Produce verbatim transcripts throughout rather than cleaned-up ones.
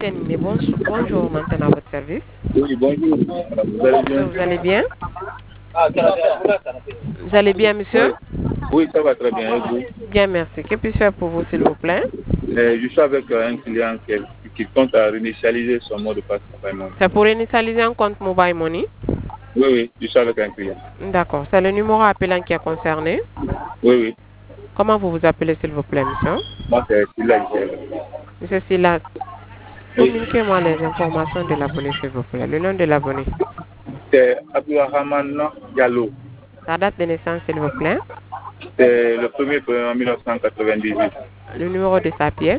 Senine, bonjour, bonjour maintenant à votre service. Oui, bonjour. Vous allez bien? Vous allez bien? Vous allez bien, monsieur? Oui, oui, ça va très bien. Et vous? Bien, merci. Que puis-je faire pour vous, s'il vous plaît? Euh, je suis avec euh, un client qui, qui compte à réinitialiser son mot de passe Mobile Money. C'est pour initialiser un compte Mobile Money? Oui, oui, je suis avec un client. D'accord. C'est le numéro appelant qui est concerné? Oui, oui. Comment vous vous appelez, s'il vous plaît, monsieur? Moi, c'est Silla. Monsieur Silla, communiquez-moi les informations de l'abonné, s'il vous plaît. Le nom de l'abonné. C'est Abdourahman Diallo. Sa date de naissance, s'il vous plaît. C'est le premier en mille neuf cent quatre-vingt-dix-huit. Le numéro de sa pièce.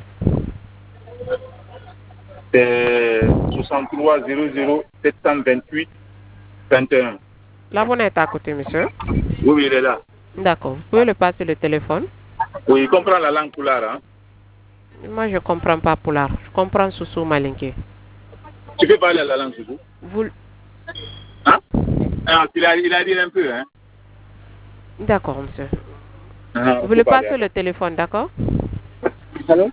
C'est soixante-trois zéro zéro sept cent vingt-huit vingt et un. L'abonné est à côté, monsieur. Oui, oui, il est là. D'accord. Vous pouvez le passer le téléphone? Oui, il comprend la langue Pulaar, hein? Moi, je ne comprends pas Pulaar. Je comprends Soussou Malinké. Tu peux parler la langue Soussou? Vous... Hein? Ah, il a, il a dit un peu, hein? D'accord, monsieur. Ah, vous le passez le téléphone, d'accord? Allô?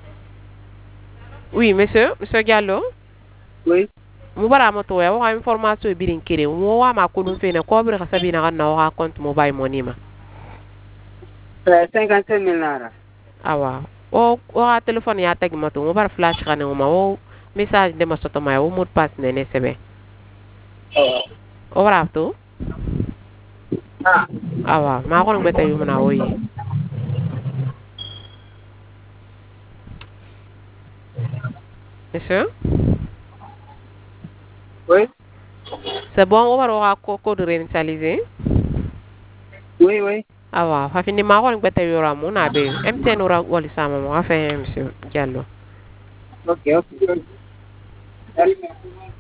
Oui, monsieur. Monsieur Diallo? Oui. Mubara moto ya wa information birin kire wo wa ma kunun fe ne ko bir ka sabi na na wa compte mobile money ma cinquante-cinq mille naira awa o o téléphone ya tagi moto mo bar flash kana ma o message de ma soto ma o mot pass ne ne sebe Oh. o wara to ah awa ma ko ngbe tayu na o yi monsieur oui c'est bon o wara ko ko de réinitialiser oui oui awa fa fini ma ko ngbe tayu ra mo na be M T N ora wali sama mo afa monsieur Diallo ok ok